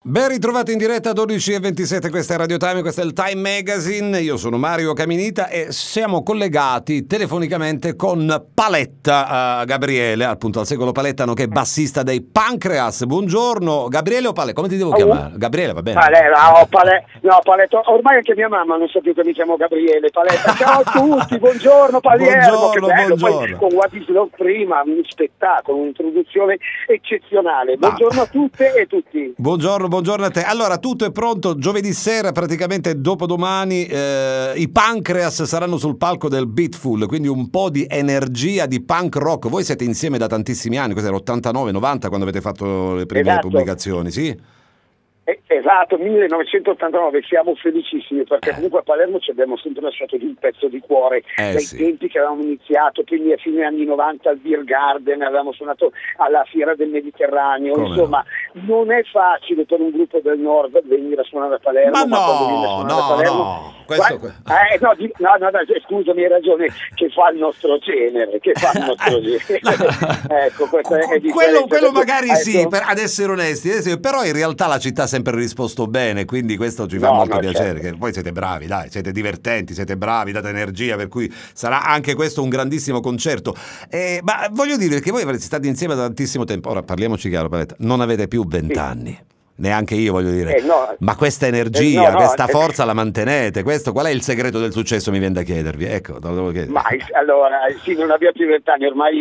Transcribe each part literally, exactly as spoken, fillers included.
Ben ritrovati in diretta dodici e ventisette, questa è Radio Time, questo è il Time Magazine, io sono Mario Caminita e siamo collegati telefonicamente con Paletta, uh, Gabriele, appunto al secolo Paletta, che è bassista dei Pancreas. Buongiorno, Gabriele o Paletta? Come ti devo chiamare? Gabriele, va bene? Paletta, oh, Paletta, no, Paletta, ormai anche mia mamma non sa più che mi chiamo Gabriele, Paletta. Ciao a tutti, buongiorno Palermo, buongiorno, che bello, buongiorno. Poi con What is Love prima, un spettacolo, un'introduzione eccezionale. Buongiorno ah. a tutte e tutti. Buongiorno, buongiorno a te. Allora, tutto è pronto, giovedì sera, praticamente dopodomani, eh, i Pancreas saranno sul palco del Beatful, quindi un po' di energia, di punk rock. Voi siete insieme da tantissimi anni, questo era ottantanove novanta quando avete fatto le prime esatto. pubblicazioni, sì? Esatto, millenovecentottantanove, siamo felicissimi perché comunque a Palermo ci abbiamo sempre lasciato di un pezzo di cuore eh, dai sì. tempi che avevamo iniziato, quindi a fine anni novanta al Beer Garden, avevamo suonato alla Fiera del Mediterraneo. Come insomma no? Non è facile per un gruppo del nord venire a suonare a Palermo. Ma, ma no, quando viene a suonare no, a Palermo, no, questo... guarda, eh, no, di, no, no, no, scusami, hai ragione, che fa il nostro genere, che fa il nostro genere. Ecco, questo è, è quello, quello magari ecco. sì, per, ad essere onesti, però in realtà la città ha sempre risposto bene, quindi questo ci fa no, molto no, piacere, certo. che poi siete bravi, dai, siete divertenti, siete bravi, date energia, per cui sarà anche questo un grandissimo concerto. Eh, ma voglio dire che voi siete stati insieme da tantissimo tempo, ora parliamoci chiaro, Paletta, non avete più vent'anni. Sì. Neanche io voglio dire, eh no, ma questa energia, eh no, no, questa eh, forza la mantenete? Questo, qual è il segreto del successo? Mi viene da chiedervi, ecco. Ma allora, sì, non abbiamo più vent'anni, ormai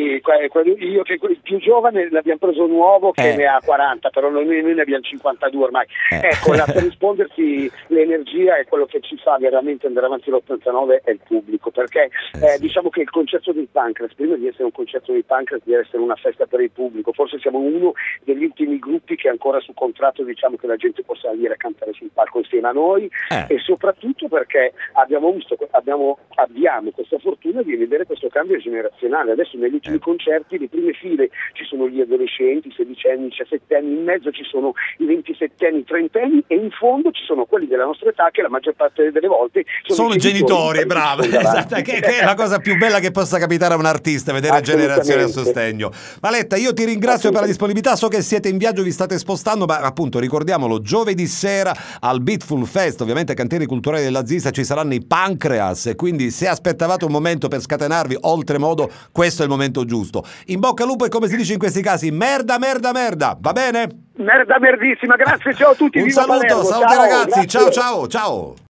io che il più giovane l'abbiamo preso nuovo che eh. ne ha quaranta, però noi, noi ne abbiamo cinquantadue ormai. Eh. Ecco, la, per risponderti, l'energia è quello che ci fa veramente andare avanti l'ottantanove è il pubblico, perché eh, eh, sì. diciamo che il concerto dei Pancreas, prima di essere un concerto dei Pancreas, deve essere una festa per il pubblico. Forse siamo uno degli ultimi gruppi che è ancora su contratto, diciamo che la gente possa venire a cantare sul palco insieme a noi eh. e soprattutto perché abbiamo visto, abbiamo, abbiamo questa fortuna di vedere questo cambio generazionale. Adesso negli ultimi eh. concerti, le prime file ci sono gli adolescenti, i sedicenni, diciassettenni, in mezzo ci sono i ventisettenni, trentenni e in fondo ci sono quelli della nostra età che la maggior parte delle volte sono, sono i genitori, bravo, esatto, che, che è la cosa più bella che possa capitare a un artista, vedere generazioni a sostegno. Paletta, io ti ringrazio per la disponibilità, so che siete in viaggio, vi state spostando, ma appunto ricordiamolo, giovedì sera al Beatful Fest, ovviamente cantieri culturali della Zista, ci saranno i Pancreas e quindi se aspettavate un momento per scatenarvi oltremodo, questo è il momento giusto. In bocca al lupo e come si dice in questi casi, merda, merda, merda, va bene? Merda, merdissima, grazie, ciao a tutti. Un viva saluto, Palermo, saluti ciao, ragazzi, grazie. ciao ciao ciao.